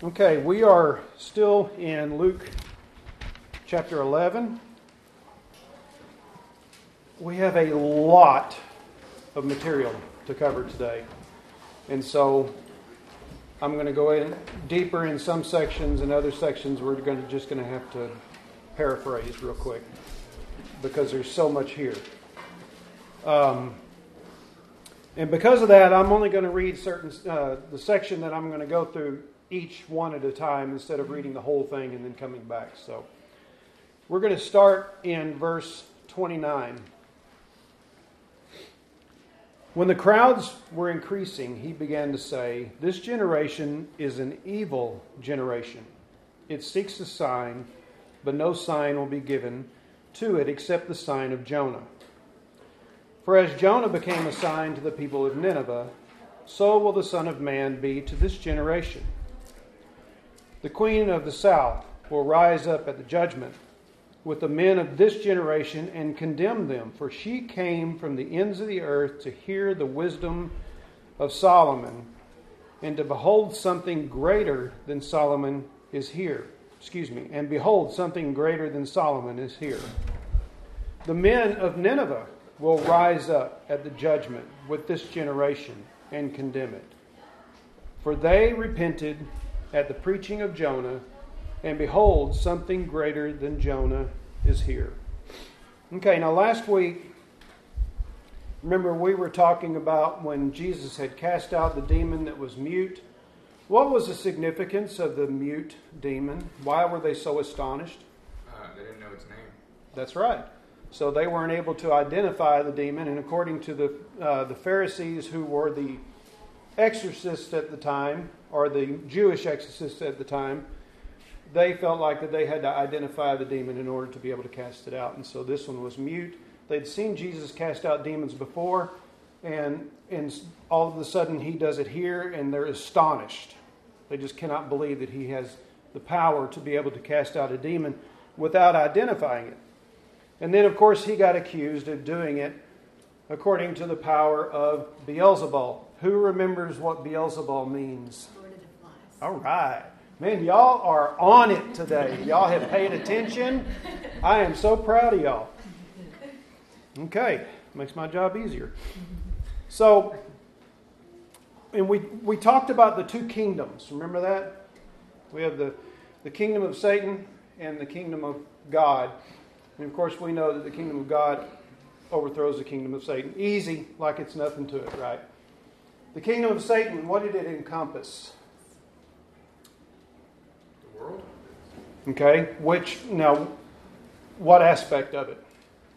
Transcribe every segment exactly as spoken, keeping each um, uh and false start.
Okay, we are still in Luke chapter eleven. We have a lot of material to cover today. And so I'm going to go in deeper in some sections, and other sections we're going to just going to have to paraphrase real quick because there's so much here. Um, and because of that, I'm only going to read certain uh, the section that I'm going to go through each one at a time instead of reading the whole thing and then coming back. So we're going to start in verse twenty-nine. When the crowds were increasing, he began to say, "This generation is an evil generation. It seeks a sign, but no sign will be given to it except the sign of Jonah. For as Jonah became a sign to the people of Nineveh, so will the Son of Man be to this generation. The queen of the south will rise up at the judgment with the men of this generation and condemn them, for she came from the ends of the earth to hear the wisdom of Solomon, and to behold something greater than Solomon is here. Excuse me, and behold, something greater than Solomon is here. The men of Nineveh will rise up at the judgment with this generation and condemn it. For they repented at the preaching of Jonah, and behold, something greater than Jonah is here." Okay, now last week, remember we were talking about when Jesus had cast out the demon that was mute. What was the significance of the mute demon? Why were they so astonished? Uh, they didn't know its name. That's right. So they weren't able to identify the demon, and according to the uh, the Pharisees, who were the exorcists at the time, or the Jewish exorcists at the time, they felt like that they had to identify the demon in order to be able to cast it out. And so this one was mute. They'd seen Jesus cast out demons before, and, and all of a sudden he does it here, and they're astonished. They just cannot believe that he has the power to be able to cast out a demon without identifying it. And then, of course, he got accused of doing it according to the power of Beelzebul. Who remembers what Beelzebul means? Lord of the Flies. All right. Man, y'all are on it today. Y'all have paid attention. I am so proud of y'all. Okay. Makes my job easier. So, and we we talked about the two kingdoms. Remember that? We have the, the kingdom of Satan and the kingdom of God. And of course, we know that the kingdom of God overthrows the kingdom of Satan. Easy, like it's nothing to it, right? The kingdom of Satan, what did it encompass? The world? Okay, which, now, what aspect of it?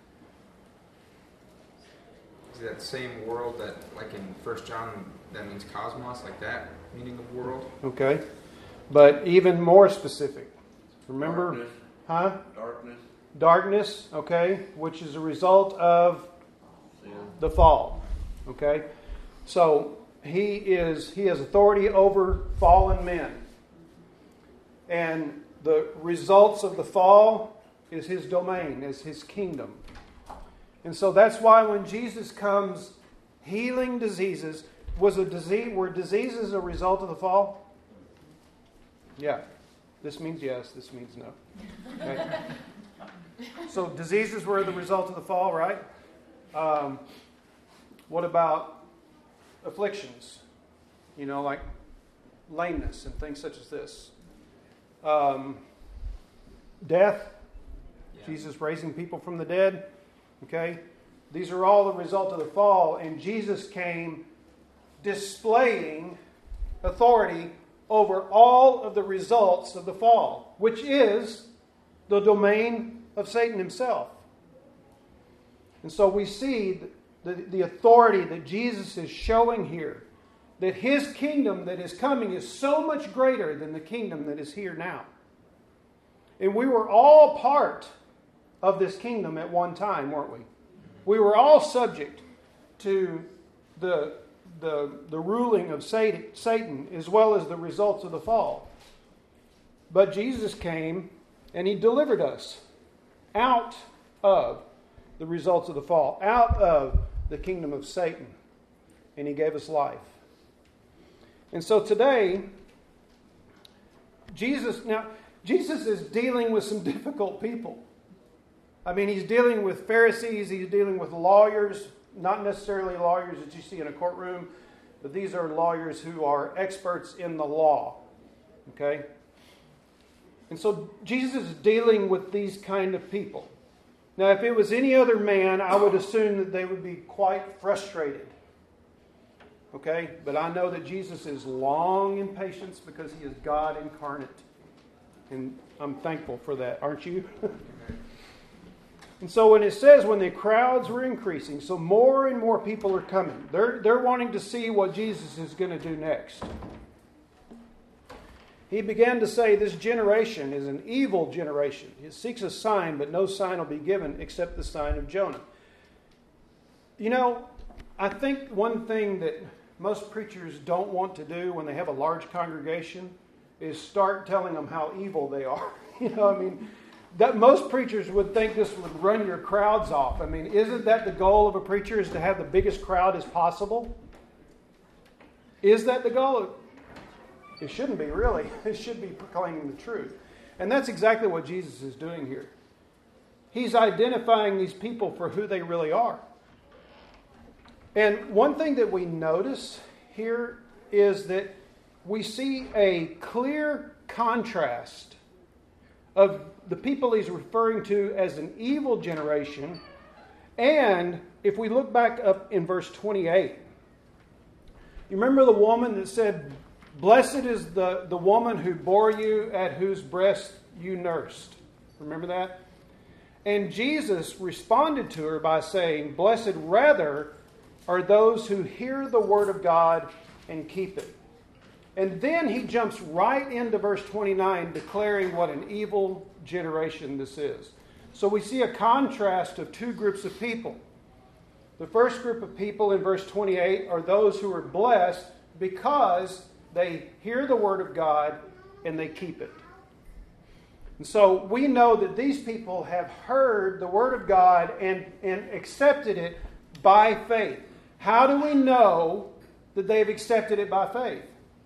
Is that same world that, like in First John, that means cosmos, like that meaning of world? Okay, but even more specific. Remember? Darkness. Huh? Darkness. Darkness, okay, which is a result of Sin. the fall. Okay, so he is he has authority over fallen men, and the results of the fall is his domain, is his kingdom. And so that's why when Jesus comes healing diseases, was a disease were diseases a result of the fall? Yeah. This means yes, this means no. Okay. So diseases were the result of the fall, right? Um, what about afflictions? You know, like lameness and things such as this. Um, death, Yeah. Jesus raising people from the dead. Okay? These are all the result of the fall, and Jesus came displaying authority over all of the results of the fall, which is the domain of Satan himself. And so we see the, the authority that Jesus is showing here, that his kingdom that is coming is so much greater than the kingdom that is here now. And we were all part of this kingdom at one time, weren't we? We were all subject to the, the, the ruling of Satan, Satan as well as the results of the fall. But Jesus came and he delivered us out of the results of the fall, out of the kingdom of Satan, and he gave us life. And so today, Jesus, now, Jesus is dealing with some difficult people. I mean, he's dealing with Pharisees, he's dealing with lawyers, not necessarily lawyers that you see in a courtroom, but these are lawyers who are experts in the law. Okay? And so Jesus is dealing with these kind of people. Now, if it was any other man, I would assume that they would be quite frustrated. Okay? But I know that Jesus is long in patience because he is God incarnate. And I'm thankful for that, aren't you? And so when it says when the crowds were increasing, so more and more people are coming. They're, they're wanting to see what Jesus is going to do next. He began to say, this generation is an evil generation. It seeks a sign, but no sign will be given except the sign of Jonah. You know, I think one thing that most preachers don't want to do when they have a large congregation is start telling them how evil they are. You know, I mean, that most preachers would think this would run your crowds off. I mean, isn't that the goal of a preacher, is to have the biggest crowd as possible? Is that the goal? It shouldn't be, really. It should be proclaiming the truth. And that's exactly what Jesus is doing here. He's identifying these people for who they really are. And one thing that we notice here is that we see a clear contrast of the people he's referring to as an evil generation. And if we look back up in verse twenty-eight, you remember the woman that said, blessed is the, the woman who bore you, at whose breast you nursed. Remember that? And Jesus responded to her by saying, blessed rather are those who hear the word of God and keep it. And then he jumps right into verse twenty-nine, declaring what an evil generation this is. So we see a contrast of two groups of people. The first group of people in verse twenty-eight are those who are blessed because they hear the word of God and they keep it. And so we know that these people have heard the word of God and, and accepted it by faith. How do we know that they've accepted it by faith?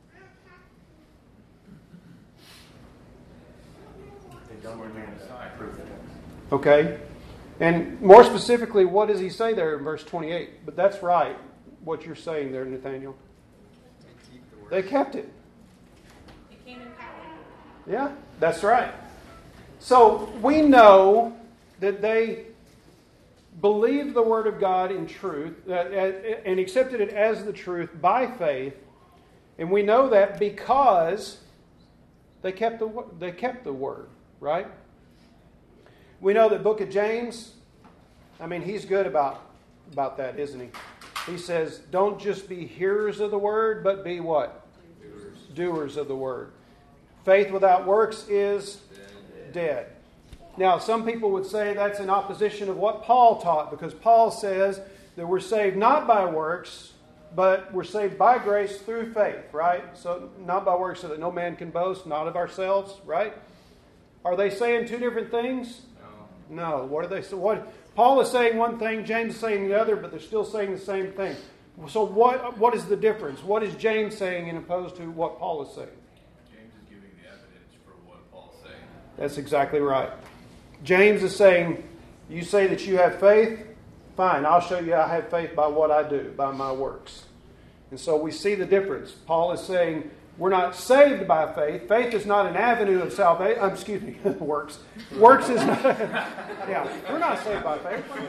Okay. And more specifically, what does he say there in verse twenty-eight? But that's right, what you're saying there, Nathaniel. They kept it. It came in power. Yeah, that's right. So we know that they believed the Word of God in truth uh, and accepted it as the truth by faith. And we know that because they kept the, they kept the Word, right? We know that book of James, I mean, he's good about, about that, isn't he? He says, don't just be hearers of the Word, but be what? Doers. Doers of the Word. Faith without works is dead. dead. Now, some people would say that's in opposition of what Paul taught, because Paul says that we're saved not by works, but we're saved by grace through faith, right? So, not by works so that no man can boast, not of ourselves, right? Are they saying two different things? No. No. What are they saying? What Paul is saying one thing, James is saying the other, but they're still saying the same thing. So what what is the difference? What is James saying in opposed to what Paul is saying? James is giving the evidence for what Paul's saying. That's exactly right. James is saying, you say that you have faith? Fine, I'll show you I have faith by what I do, by my works. And so we see the difference. Paul is saying, we're not saved by faith. Faith is not an avenue of salvation. Um, excuse me, works. Works is not. Yeah, we're not saved by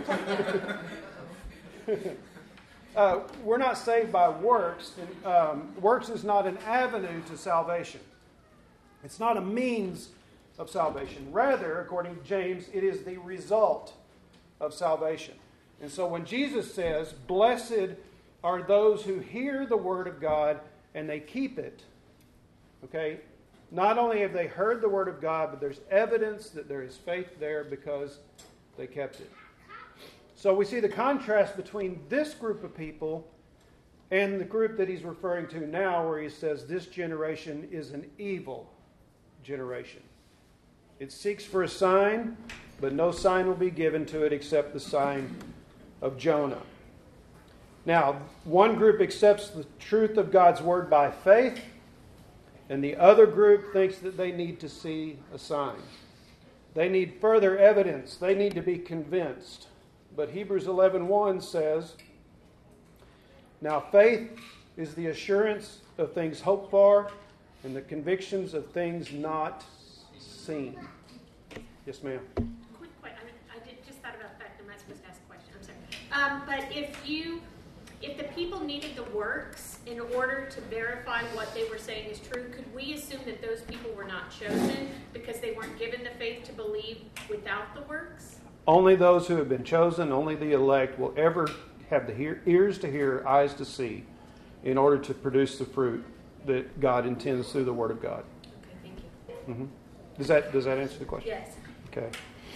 faith. uh, we're not saved by works. And, um, works is not an avenue to salvation. It's not a means of salvation. Rather, according to James, it is the result of salvation. And so when Jesus says, blessed are those who hear the word of God and they keep it, okay, not only have they heard the word of God, but there's evidence that there is faith there because they kept it. So we see the contrast between this group of people and the group that he's referring to now, where he says this generation is an evil generation. It seeks for a sign, but no sign will be given to it except the sign of Jonah. Now, one group accepts the truth of God's word by faith, And the other group thinks that they need to see a sign. They need further evidence. They need to be convinced. But Hebrews eleven one says, now faith is the assurance of things hoped for and the convictions of things not seen. Yes, ma'am. Quick question. I, mean, I did, just thought about that. I'm not supposed to ask a question. I'm sorry. Um, but if you, if the people needed the works in order to verify what they were saying is true, could we assume that those people were not chosen because they weren't given the faith to believe without the works? Only those who have been chosen, only the elect, will ever have the hear, ears to hear, eyes to see, in order to produce the fruit that God intends through the Word of God. Okay, thank you. Mm-hmm. Does that does that answer the question? Yes. Okay.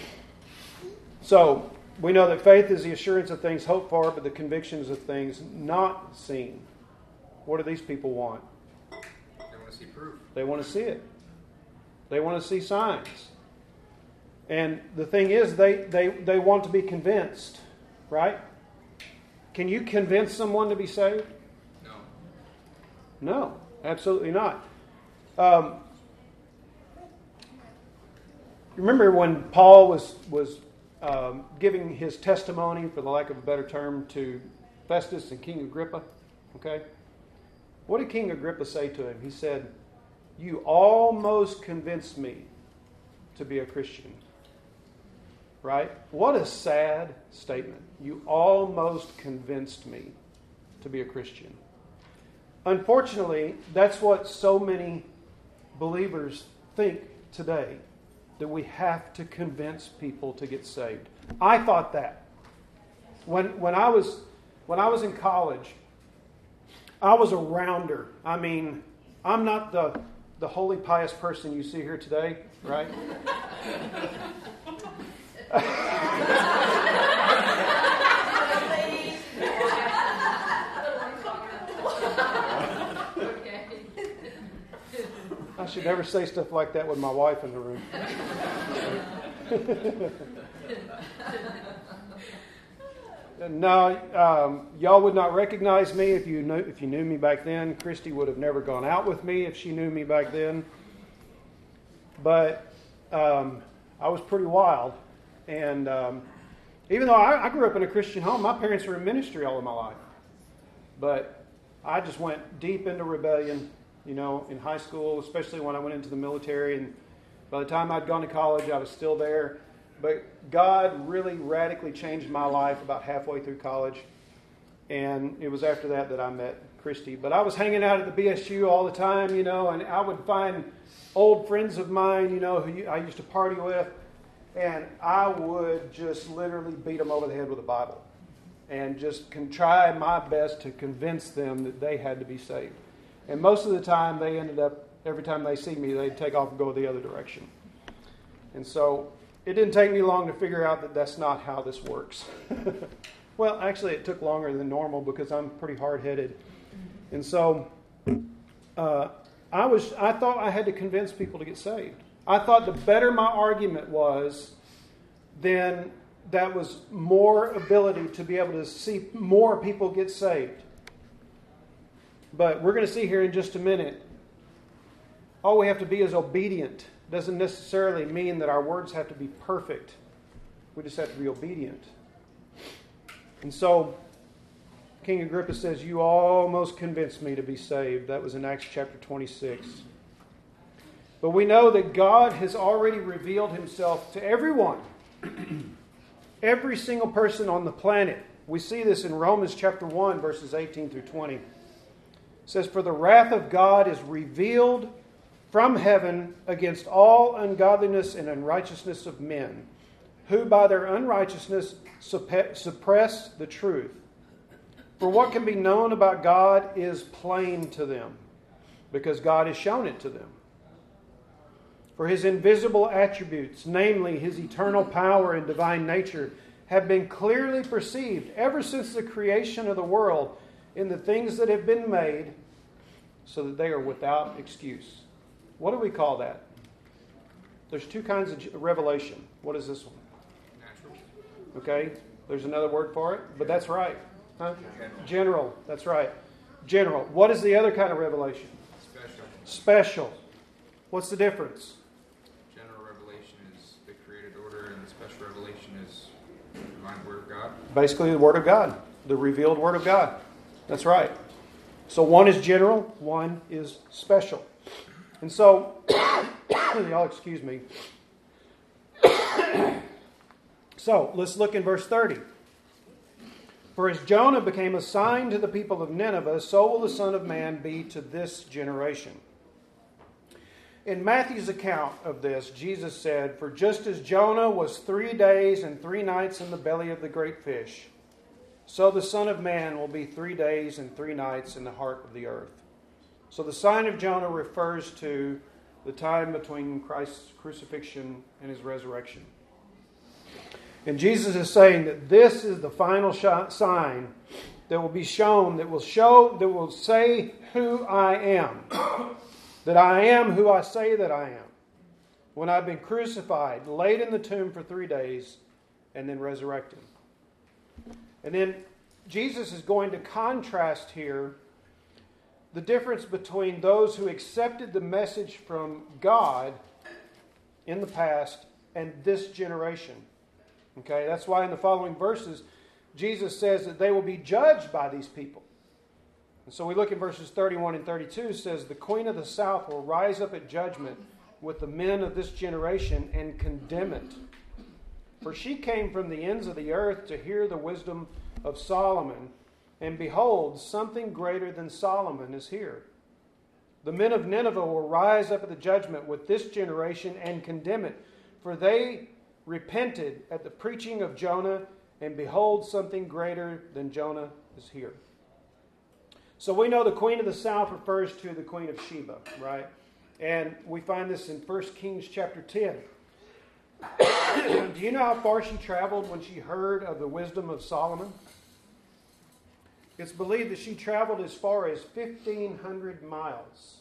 So we know that faith is the assurance of things hoped for, but the convictions of things not seen. What do these people want? They want to see proof. They want to see it. They want to see signs. And the thing is, they, they, they want to be convinced, right? Can you convince someone to be saved? No. No, absolutely not. Um, remember when Paul was was um, giving his testimony, for the lack of a better term, to Festus and King Agrippa? Okay, what did King Agrippa say to him? He said, "You almost convinced me to be a Christian." Right? What a sad statement. You almost convinced me to be a Christian. Unfortunately, that's what so many believers think today, that we have to convince people to get saved. I thought that. When when I was when I was in college, I was a rounder. I mean, I'm not the the holy pious person you see here today, right? I should never say stuff like that with my wife in the room. No, um, y'all would not recognize me if you knew if you knew me back then. Christy would have never gone out with me if she knew me back then. But um, I was pretty wild. And um, even though I, I grew up in a Christian home, my parents were in ministry all of my life. But I just went deep into rebellion, you know, in high school, especially when I went into the military. And by the time I'd gone to college, I was still there. But God really radically changed my life about halfway through college. And it was after that that I met Christy. But I was hanging out at the B S U all the time, you know, and I would find old friends of mine, you know, who I used to party with. And I would just literally beat them over the head with a Bible and just can try my best to convince them that they had to be saved. And most of the time, they ended up, every time they see me, they'd take off and go the other direction. And so it didn't take me long to figure out that that's not how this works. Well, actually, it took longer than normal because I'm pretty hard-headed. And so uh, I was, I thought I had to convince people to get saved. I thought the better my argument was, then that was more ability to be able to see more people get saved. But we're going to see here in just a minute, all we have to be is obedient. Doesn't necessarily mean that our words have to be perfect. We just have to be obedient. And so, King Agrippa says, "You almost convinced me to be saved." That was in Acts chapter twenty-six. But we know that God has already revealed himself to everyone. Every single person on the planet. We see this in Romans chapter one, verses eighteen through twenty. It says, "For the wrath of God is revealed from heaven against all ungodliness and unrighteousness of men, who by their unrighteousness suppress the truth. For what can be known about God is plain to them, because God has shown it to them. For his invisible attributes, namely his eternal power and divine nature, have been clearly perceived ever since the creation of the world in the things that have been made, so that they are without excuse." What do we call that? There's two kinds of revelation. What is this one? Natural. Okay, there's another word for it, but that's right. Huh? General. General, that's right. General. What is the other kind of revelation? Special. special. What's the difference? General revelation is the created order, and the special revelation is the divine Word of God. Basically, the Word of God, the revealed Word of God. That's right. So one is general, one is special. And so, y'all excuse me. So, let's look in verse thirty. For as Jonah became a sign to the people of Nineveh, so will the Son of Man be to this generation. In Matthew's account of this, Jesus said, for just as Jonah was three days and three nights in the belly of the great fish, so the Son of Man will be three days and three nights in the heart of the earth. So the sign of Jonah refers to the time between Christ's crucifixion and his resurrection. And Jesus is saying that this is the final sh- sign that will be shown, that will show, that will say who I am. That I am who I say that I am. When I've been crucified, laid in the tomb for three days, and then resurrected. And then Jesus is going to contrast here the difference between those who accepted the message from God in the past and this generation. Okay, that's why in the following verses, Jesus says that they will be judged by these people. And so we look in verses thirty-one and thirty-two, says, the queen of the south will rise up at judgment with the men of this generation and condemn it. For she came from the ends of the earth to hear the wisdom of Solomon, and behold, something greater than Solomon is here. The men of Nineveh will rise up at the judgment with this generation and condemn it, for they repented at the preaching of Jonah, and behold, something greater than Jonah is here. So we know the queen of the south refers to the queen of Sheba, right? And we find this in First Kings chapter ten. Do you know how far she traveled when she heard of the wisdom of Solomon? It's believed that she traveled as far as fifteen hundred miles.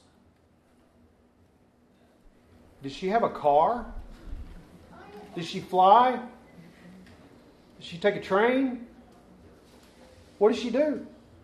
Did she have a car? Did she fly? Did she take a train? What did she do?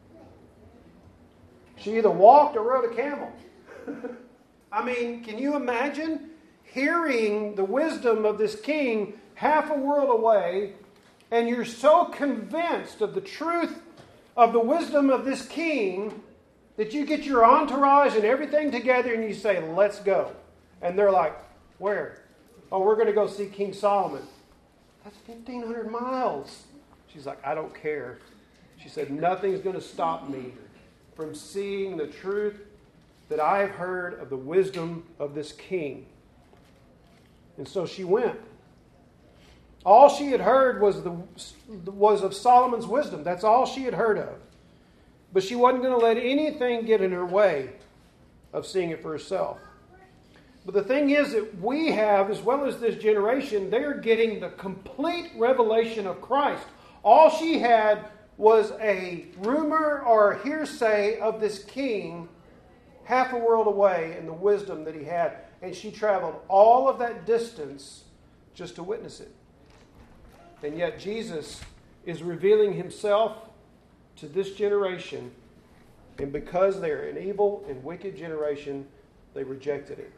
She either walked or rode a camel. I mean, can you imagine hearing the wisdom of this king half a world away, and you're so convinced of the truth of the wisdom of this king that you get your entourage and everything together and you say, let's go. And they're like, where? Oh, we're going to go see King Solomon. That's fifteen hundred miles. She's like, I don't care. She said, nothing's going to stop me from seeing the truth that I have heard of the wisdom of this king. And so she went. All she had heard was the was of Solomon's wisdom. That's all she had heard of. But she wasn't going to let anything get in her way of seeing it for herself. But the thing is that we have, as well as this generation, they're getting the complete revelation of Christ. All she had was a rumor or a hearsay of this king half a world away and the wisdom that he had. And she traveled all of that distance just to witness it. And yet Jesus is revealing himself to this generation. And because they're an evil and wicked generation, they rejected it.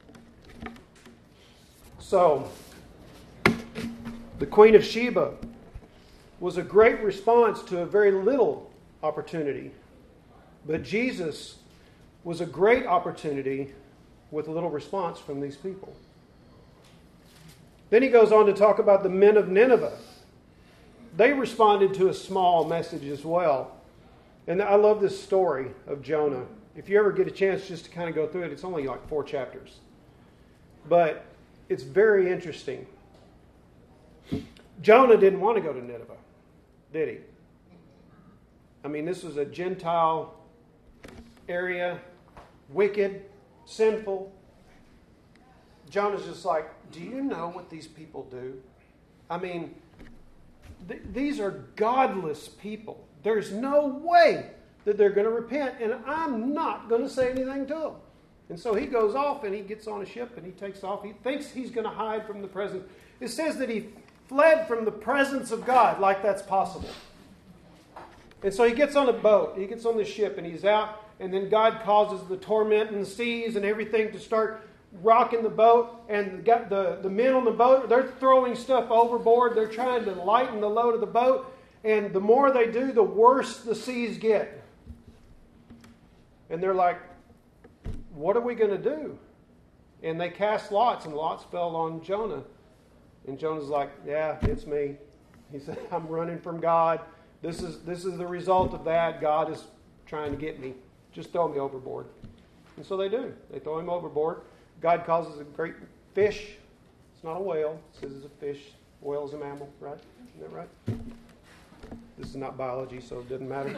So, the Queen of Sheba was a great response to a very little opportunity. But Jesus was a great opportunity with a little response from these people. Then he goes on to talk about the men of Nineveh. They responded to a small message as well. And I love this story of Jonah. If you ever get a chance just to kind of go through it, it's only like four chapters. But it's very interesting. Jonah didn't want to go to Nineveh, did he? I mean, this was a Gentile area, wicked, sinful. Jonah's just like, do you know what these people do? I mean, th- these are godless people. There's no way that they're going to repent, and I'm not going to say anything to them. And so he goes off and he gets on a ship and he takes off. He thinks he's going to hide from the presence. It says that he fled from the presence of God, like that's possible. And so he gets on a boat. He gets on the ship and he's out and then God causes the torment and the seas and everything to start rocking the boat, and the, the, the men on the boat, they're throwing stuff overboard. They're trying to lighten the load of the boat, and the more they do, the worse the seas get. And they're like, what are we going to do? And they cast lots, and lots fell on Jonah. And Jonah's like, yeah, it's me. He said, I'm running from God. This is this is the result of that. God is trying to get me. Just throw me overboard. And so they do. They throw him overboard. God causes a great fish. It's not a whale. It says it's a fish. Whale is a mammal, right? Isn't that right? This is not biology, so it doesn't matter.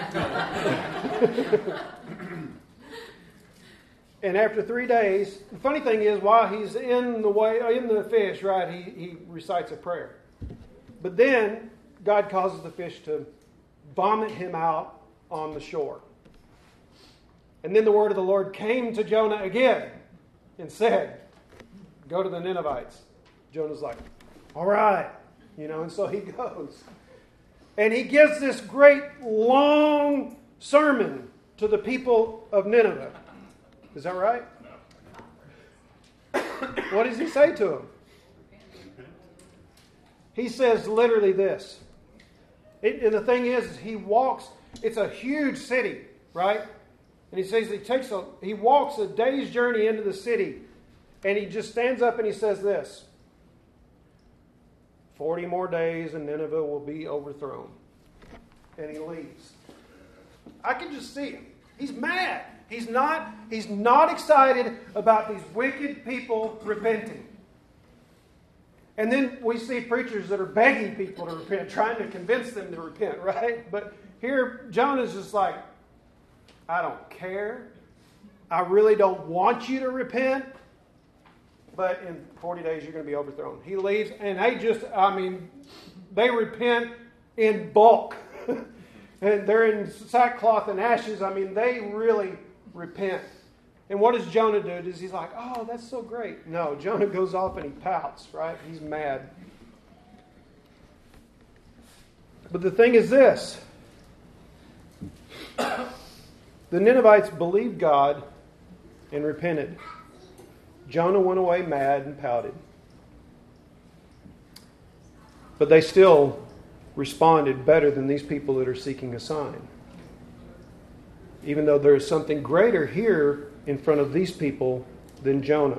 And after three days, the funny thing is, while he's in the way, in the fish, right, he, he recites a prayer. But then God causes the fish to vomit him out on the shore. And then the word of the Lord came to Jonah again and said, go to the Ninevites. Jonah's like, all right. You know, and so he goes. And he gives this great long sermon to the people of Nineveh. Is that right? No. What does he say to them? He says literally this. It, and the thing is, he walks, it's a huge city, right? And he says he takes a, he walks a day's journey into the city, and he just stands up and he says this. Forty more days and Nineveh will be overthrown. And he leaves. I can just see him. He's mad. He's not, he's not excited about these wicked people repenting. And then we see preachers that are begging people to repent, trying to convince them to repent, right? But here, Jonah's just like, I don't care. I really don't want you to repent. But in forty days, you're going to be overthrown. He leaves, and they just, I mean, they repent in bulk. And they're in sackcloth and ashes. I mean, they really repent. And what does Jonah do? Does he's like, oh, that's so great? No, Jonah goes off and he pouts, right? He's mad. But the thing is this. The Ninevites believed God and repented. Jonah went away mad and pouted. But they still responded better than these people that are seeking a sign. Even though there is something greater here in front of these people than Jonah.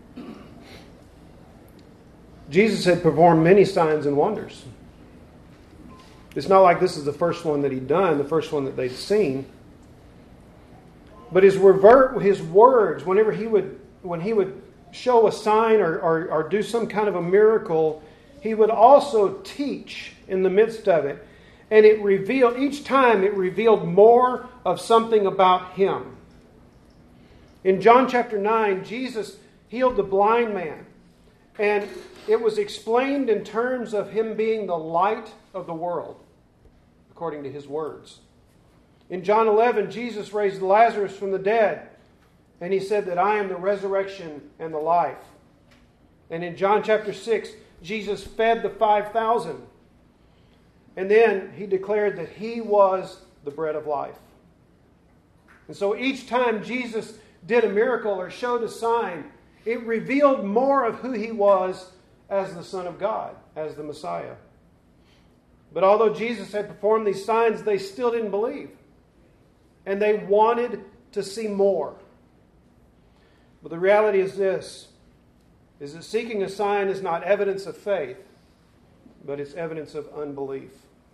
Jesus had performed many signs and wonders. It's not like this is the first one that he'd done, the first one that they'd seen. But his revert, his words, whenever he would, when he would show a sign or, or, or do some kind of a miracle, he would also teach in the midst of it. And it revealed, each time it revealed more of something about him. In John chapter nine, Jesus healed the blind man. And it was explained in terms of him being the light of the world, according to his words. In John eleven, Jesus raised Lazarus from the dead. And he said that I am the resurrection and the life. And in John chapter six, Jesus fed the five thousand. And then he declared that he was the bread of life. And so each time Jesus did a miracle or showed a sign, it revealed more of who he was as the Son of God, as the Messiah. But although Jesus had performed these signs, they still didn't believe. And they wanted to see more. But the reality is this, is that seeking a sign is not evidence of faith, but it's evidence of unbelief.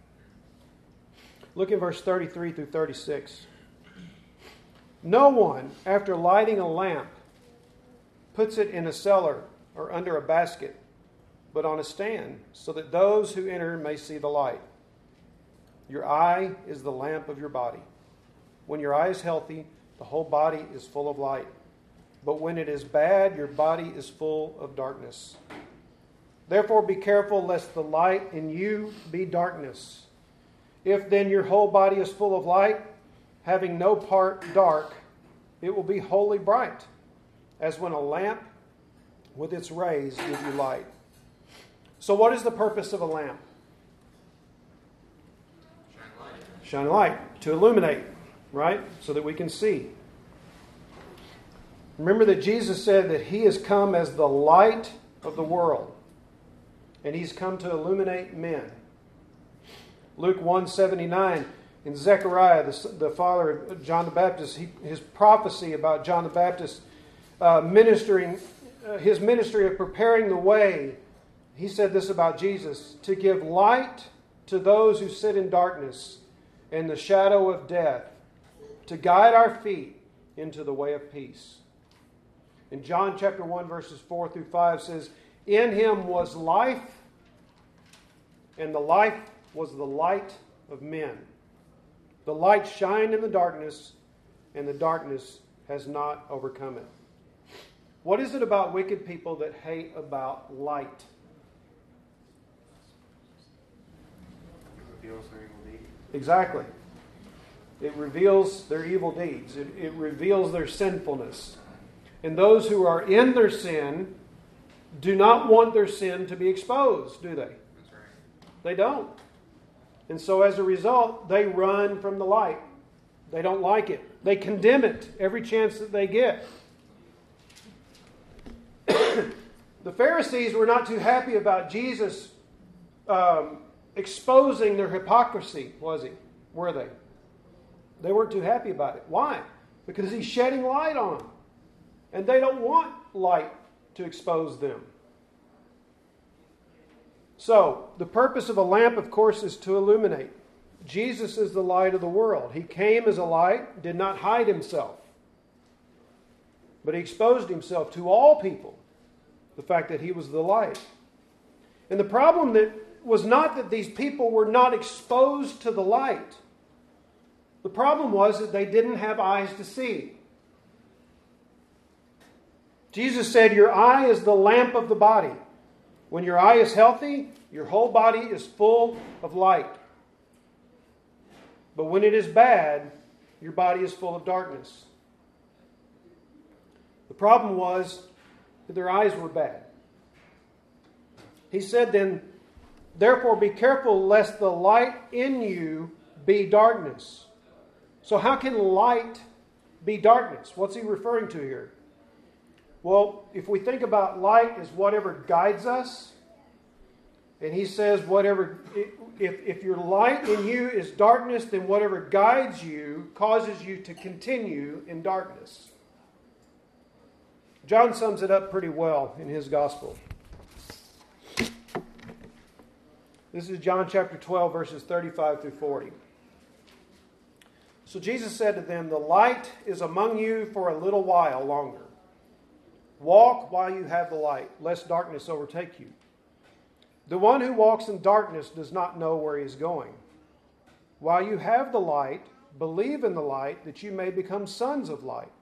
Look at verse thirty-three through thirty-six. No one, after lighting a lamp, puts it in a cellar or under a basket, but on a stand, so that those who enter may see the light. Your eye is the lamp of your body. When your eye is healthy, the whole body is full of light. But when it is bad, your body is full of darkness. Therefore be careful lest the light in you be darkness. If then your whole body is full of light, having no part dark, it will be wholly bright, as when a lamp with its rays give you light. So what is the purpose of a lamp? Shine light. Shine light, to illuminate. right? So that we can see. Remember that Jesus said that He has come as the light of the world. And He's come to illuminate men. Luke one seventy-nine, in Zechariah, the, the father of John the Baptist, he, his prophecy about John the Baptist uh, ministering, uh, his ministry of preparing the way, he said this about Jesus, to give light to those who sit in darkness and the shadow of death, to guide our feet into the way of peace. In John chapter one, verses four through five says, in Him was life, and the life was the light of men. The light shined in the darkness, and the darkness has not overcome it. What is it about wicked people that hate about light? It reveals their evil deeds. Exactly. It reveals their evil deeds. It, it reveals their sinfulness. And those who are in their sin do not want their sin to be exposed, do they? That's right. They don't. And so as a result, they run from the light. They don't like it. They condemn it every chance that they get. The Pharisees were not too happy about Jesus um, exposing their hypocrisy, was he? Were they? They weren't too happy about it. Why? Because He's shedding light on them. And they don't want light to expose them. So, the purpose of a lamp, of course, is to illuminate. Jesus is the light of the world. He came as a light, did not hide Himself. But He exposed Himself to all people, the fact that He was the light. And the problem that was not that these people were not exposed to the light. The problem was that they didn't have eyes to see. Jesus said, your eye is the lamp of the body. When your eye is healthy, your whole body is full of light. But when it is bad, your body is full of darkness. The problem was that their eyes were bad. He said then, therefore be careful lest the light in you be darkness. So how can light be darkness? What's he referring to here? Well, if we think about light as whatever guides us, and he says whatever, if, if your light in you is darkness, then whatever guides you causes you to continue in darkness. John sums it up pretty well in his gospel. This is John chapter twelve, verses thirty-five through forty. So Jesus said to them, the light is among you for a little while longer. Walk while you have the light, lest darkness overtake you. The one who walks in darkness does not know where he is going. While you have the light, believe in the light, that you may become sons of light.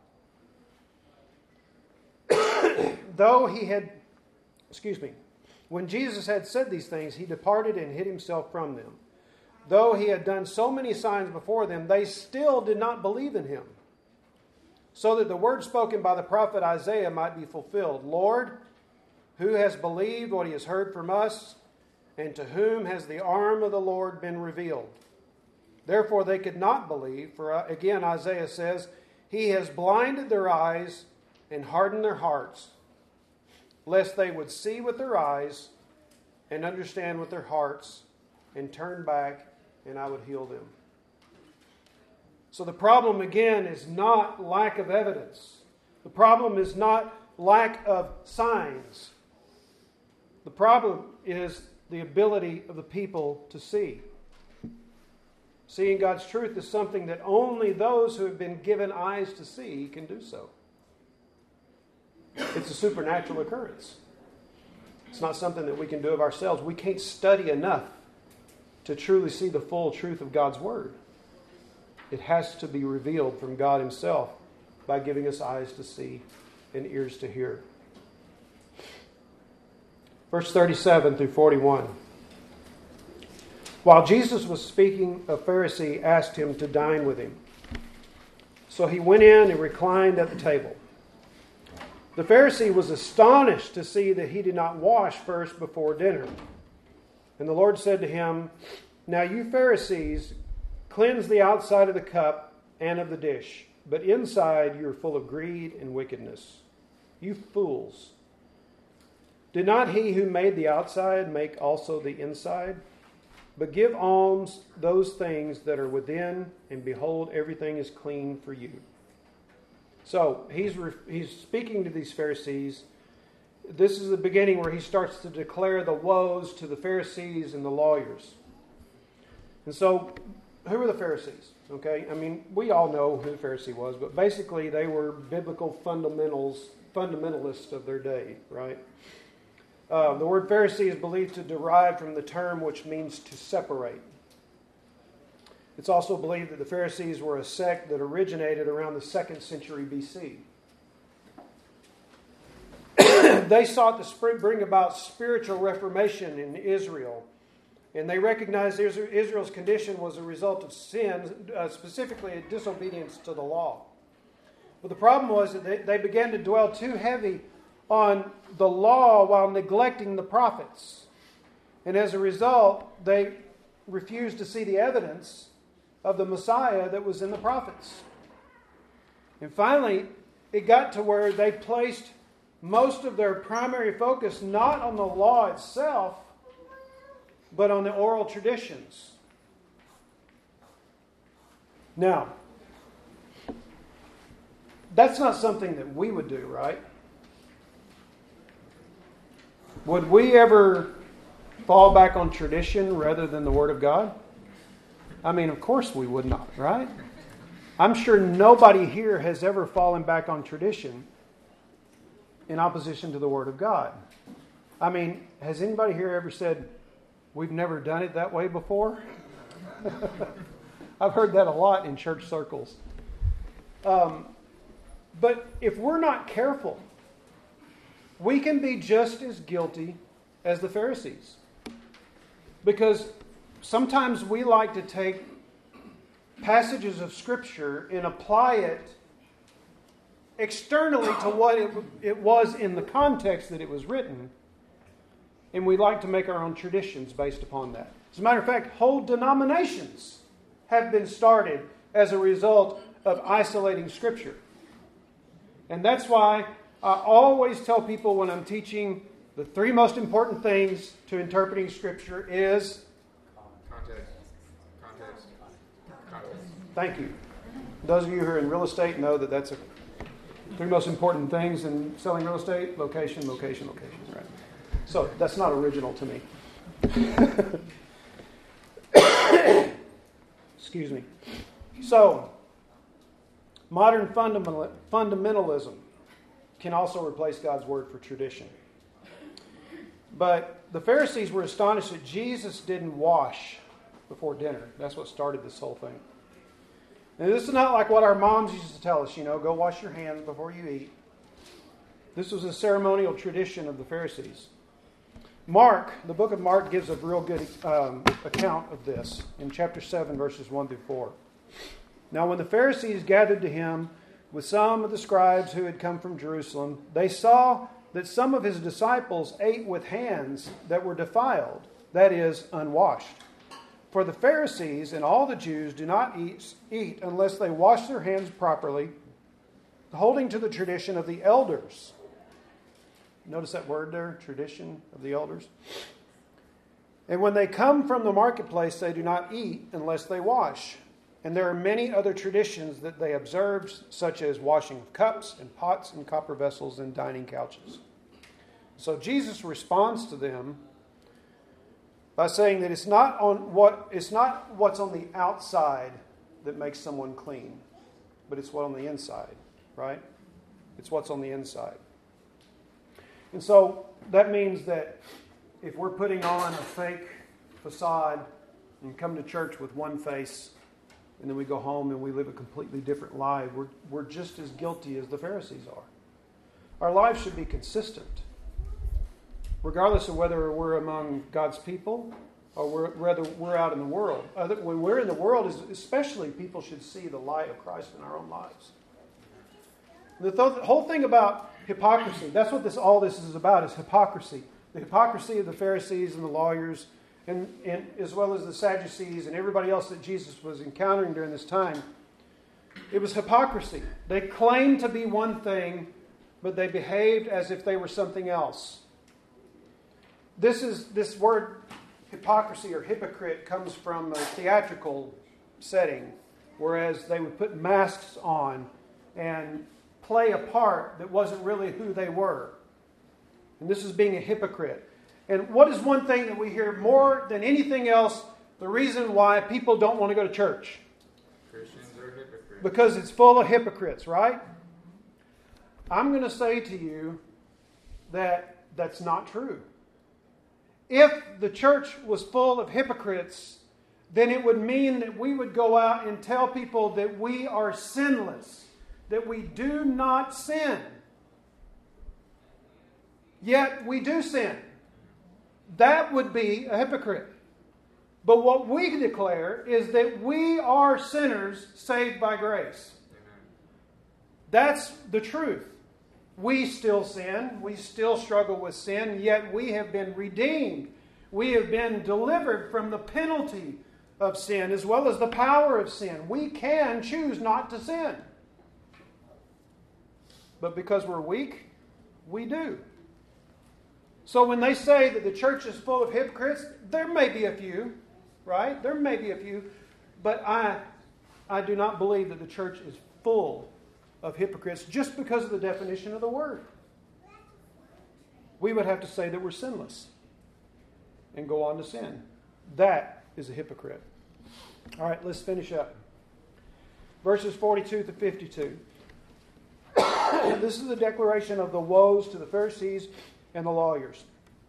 Though he had, excuse me, when Jesus had said these things, he departed and hid himself from them. Though he had done so many signs before them, they still did not believe in him. So that the word spoken by the prophet Isaiah might be fulfilled. Lord, who has believed what he has heard from us, and to whom has the arm of the Lord been revealed? Therefore they could not believe, for again Isaiah says, he has blinded their eyes and hardened their hearts, lest they would see with their eyes and understand with their hearts and turn back, and I would heal them. So the problem again is not lack of evidence. The problem is not lack of signs. The problem is the ability of the people to see. Seeing God's truth is something that only those who have been given eyes to see can do so. It's a supernatural occurrence. It's not something that we can do of ourselves. We can't study enough to truly see the full truth of God's Word. It has to be revealed from God Himself by giving us eyes to see and ears to hear. Verse thirty-seven through forty-one. While Jesus was speaking, a Pharisee asked him to dine with him. So he went in and reclined at the table. The Pharisee was astonished to see that he did not wash first before dinner. And the Lord said to him, now you Pharisees cleanse the outside of the cup and of the dish, but inside you are full of greed and wickedness. You fools! Did not he who made the outside make also the inside? But give alms those things that are within, and behold, everything is clean for you. So he's he's speaking to these Pharisees. This is the beginning where he starts to declare the woes to the Pharisees and the lawyers. And so, who were the Pharisees? Okay, I mean, we all know who the Pharisee was, but basically they were biblical fundamentals, fundamentalists of their day, right? Uh, the word Pharisee is believed to derive from the term which means to separate. It's also believed that the Pharisees were a sect that originated around the second century B C. They sought to bring about spiritual reformation in Israel, and they recognized Israel's condition was a result of sin, uh, specifically a disobedience to the law. But the problem was that they, they began to dwell too heavy on the law while neglecting the prophets. And as a result, they refused to see the evidence of the Messiah that was in the prophets. And finally, it got to where they placed most of their primary focus not on the law itself, but on the oral traditions. Now, that's not something that we would do, right? Would we ever fall back on tradition rather than the Word of God? I mean, of course we would not, right? I'm sure nobody here has ever fallen back on tradition in opposition to the Word of God. I mean, has anybody here ever said, we've never done it that way before? I've heard that a lot in church circles. Um, but if we're not careful, we can be just as guilty as the Pharisees. Because sometimes we like to take passages of Scripture and apply it externally to what it, it was in the context that it was written. And we like to make our own traditions based upon that. As a matter of fact, whole denominations have been started as a result of isolating Scripture. And that's why I always tell people when I'm teaching the three most important things to interpreting Scripture is... Context. Context. Context. Thank you. Those of you who are in real estate know that that's the three most important things in selling real estate. Location, location, location. Right. So that's not original to me. Excuse me. So, modern fundamental, fundamentalism can also replace God's word for tradition. But the Pharisees were astonished that Jesus didn't wash before dinner. That's what started this whole thing. And this is not like what our moms used to tell us, you know, go wash your hands before you eat. This was a ceremonial tradition of the Pharisees. Mark, the book of Mark, gives a real good um, account of this in chapter seven, verses one through four. Now, when the Pharisees gathered to him with some of the scribes who had come from Jerusalem, they saw that some of his disciples ate with hands that were defiled, that is, unwashed. For the Pharisees and all the Jews do not eat, eat unless they wash their hands properly, holding to the tradition of the elders. Notice that word there, tradition of the elders. And when they come from the marketplace, they do not eat unless they wash. And there are many other traditions that they observed, such as washing of cups and pots and copper vessels and dining couches. So Jesus responds to them by saying that it's not on what it's not what's on the outside that makes someone clean, but it's what on the inside, right? It's what's on the inside. And so that means that if we're putting on a fake facade and come to church with one face, and then we go home and we live a completely different life, we're, we're just as guilty as the Pharisees are. Our lives should be consistent, regardless of whether we're among God's people or we're, whether we're out in the world. Other, when we're in the world, especially, people should see the light of Christ in our own lives. The, th- the whole thing about hypocrisy, that's what this all this is about, is hypocrisy. The hypocrisy of the Pharisees and the lawyers, and, and as well as the Sadducees and everybody else that Jesus was encountering during this time. It was hypocrisy. They claimed to be one thing, but they behaved as if they were something else. This is this word hypocrisy or hypocrite comes from a theatrical setting, whereas they would put masks on and play a part that wasn't really who they were. And this is being a hypocrite. And what is one thing that we hear more than anything else, the reason why people don't want to go to church? Christians are hypocrites. Because it's full of hypocrites, right? I'm going to say to you that that's not true. If the church was full of hypocrites, then it would mean that we would go out and tell people that we are sinless, that we do not sin. Yet we do sin. That would be a hypocrite. But what we declare is that we are sinners saved by grace. Amen. That's the truth. We still sin. We still struggle with sin, yet we have been redeemed. We have been delivered from the penalty of sin as well as the power of sin. We can choose not to sin. But because we're weak, we do. So when they say that the church is full of hypocrites, there may be a few, right? There may be a few. But I, I do not believe that the church is full of hypocrites just because of the definition of the word. We would have to say that we're sinless and go on to sin. That is a hypocrite. All right, let's finish up. Verses forty-two to fifty-two. This is the declaration of the woes to the Pharisees and the lawyers.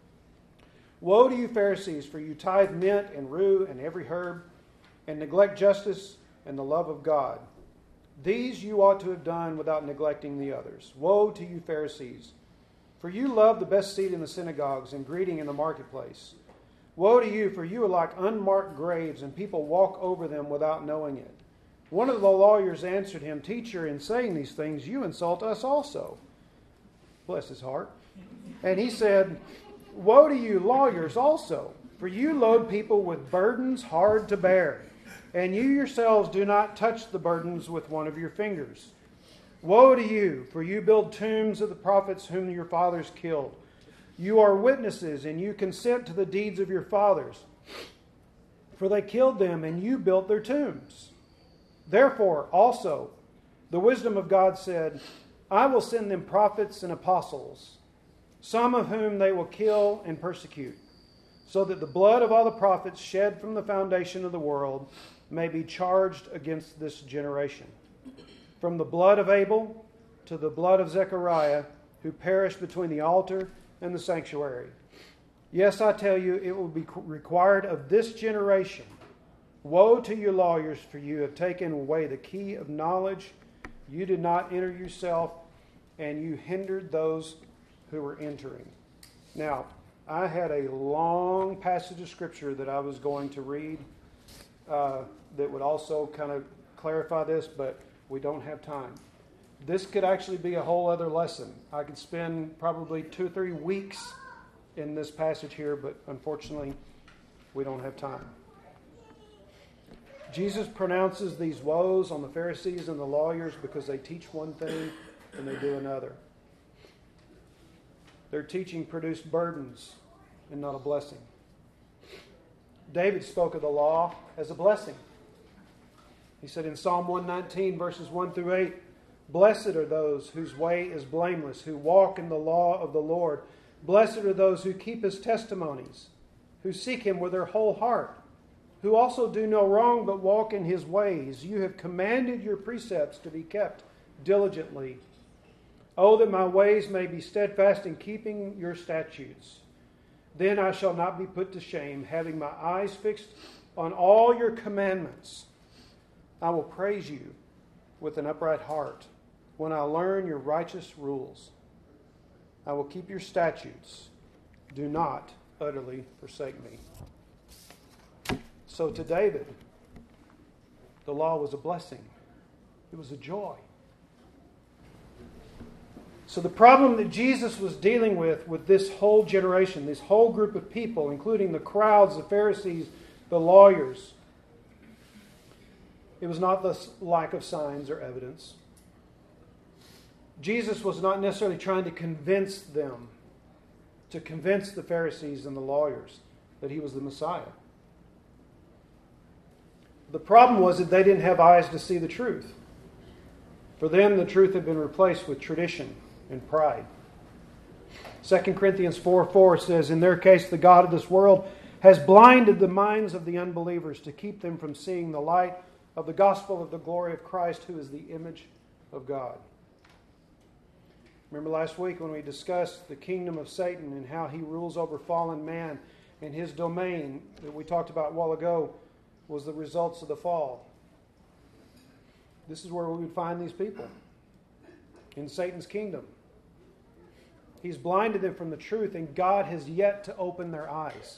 Woe to you, Pharisees, for you tithe mint and rue and every herb, and neglect justice and the love of God. These you ought to have done without neglecting the others. Woe to you, Pharisees, for you love the best seat in the synagogues and greeting in the marketplace. Woe to you, for you are like unmarked graves, and people walk over them without knowing it. One of the lawyers answered him, Teacher, in saying these things, you insult us also. Bless his heart. And he said, Woe to you, lawyers, also, for you load people with burdens hard to bear, and you yourselves do not touch the burdens with one of your fingers. Woe to you, for you build tombs of the prophets whom your fathers killed. You are witnesses, and you consent to the deeds of your fathers, for they killed them, and you built their tombs. Therefore, also, the wisdom of God said, I will send them prophets and apostles, some of whom they will kill and persecute, so that the blood of all the prophets shed from the foundation of the world may be charged against this generation. From the blood of Abel to the blood of Zechariah, who perished between the altar and the sanctuary. Yes, I tell you, it will be required of this generation. Woe to you, lawyers, for you have taken away the key of knowledge. You did not enter yourself, and you hindered those who were entering. Now, I had a long passage of Scripture that I was going to read uh, that would also kind of clarify this, but we don't have time. This could actually be a whole other lesson. I could spend probably two or three weeks in this passage here, but unfortunately, we don't have time. Jesus pronounces these woes on the Pharisees and the lawyers because they teach one thing and they do another. Their teaching produced burdens and not a blessing. David spoke of the law as a blessing. He said in Psalm one nineteen, verses one through eight, Blessed are those whose way is blameless, who walk in the law of the Lord. Blessed are those who keep his testimonies, who seek him with their whole heart, who also do no wrong but walk in his ways. You have commanded your precepts to be kept diligently. Oh, that my ways may be steadfast in keeping your statutes. Then I shall not be put to shame, having my eyes fixed on all your commandments. I will praise you with an upright heart when I learn your righteous rules. I will keep your statutes. Do not utterly forsake me. So to David, the law was a blessing. It was a joy. So the problem that Jesus was dealing with with this whole generation, this whole group of people, including the crowds, the Pharisees, the lawyers, It was not the lack of signs or evidence. Jesus was not necessarily trying to convince them, to convince the Pharisees and the lawyers that he was the Messiah. The problem was that they didn't have eyes to see the truth. For them, the truth had been replaced with tradition and pride. Second Corinthians four four says, in their case, the God of this world has blinded the minds of the unbelievers to keep them from seeing the light of the gospel of the glory of Christ, who is the image of God. Remember last week when we discussed the kingdom of Satan and how he rules over fallen man, and his domain that we talked about a while ago was the results of the fall. This is where we would find these people, in Satan's kingdom. He's blinded them from the truth, and God has yet to open their eyes.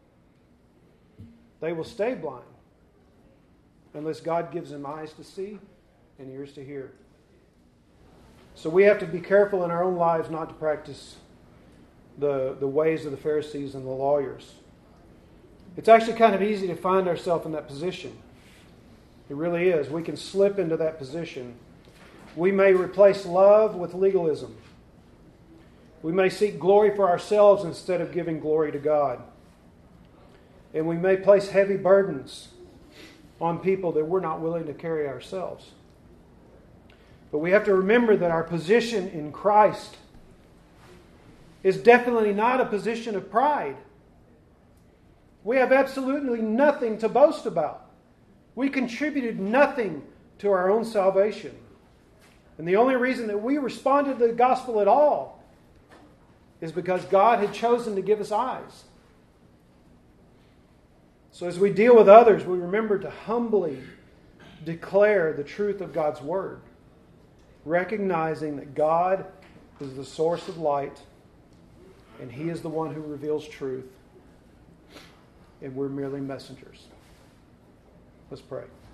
They will stay blind unless God gives them eyes to see and ears to hear. So we have to be careful in our own lives not to practice the, the ways of the Pharisees and the lawyers. It's actually kind of easy to find ourselves in that position. It really is. We can slip into that position. We may replace love with legalism. We may seek glory for ourselves instead of giving glory to God. And we may place heavy burdens on people that we're not willing to carry ourselves. But we have to remember that our position in Christ is definitely not a position of pride. We have absolutely nothing to boast about. We contributed nothing to our own salvation. And the only reason that we responded to the gospel at all is because God had chosen to give us eyes. So as we deal with others, we remember to humbly declare the truth of God's Word, recognizing that God is the source of light and He is the one who reveals truth, and we're merely messengers. Let's pray.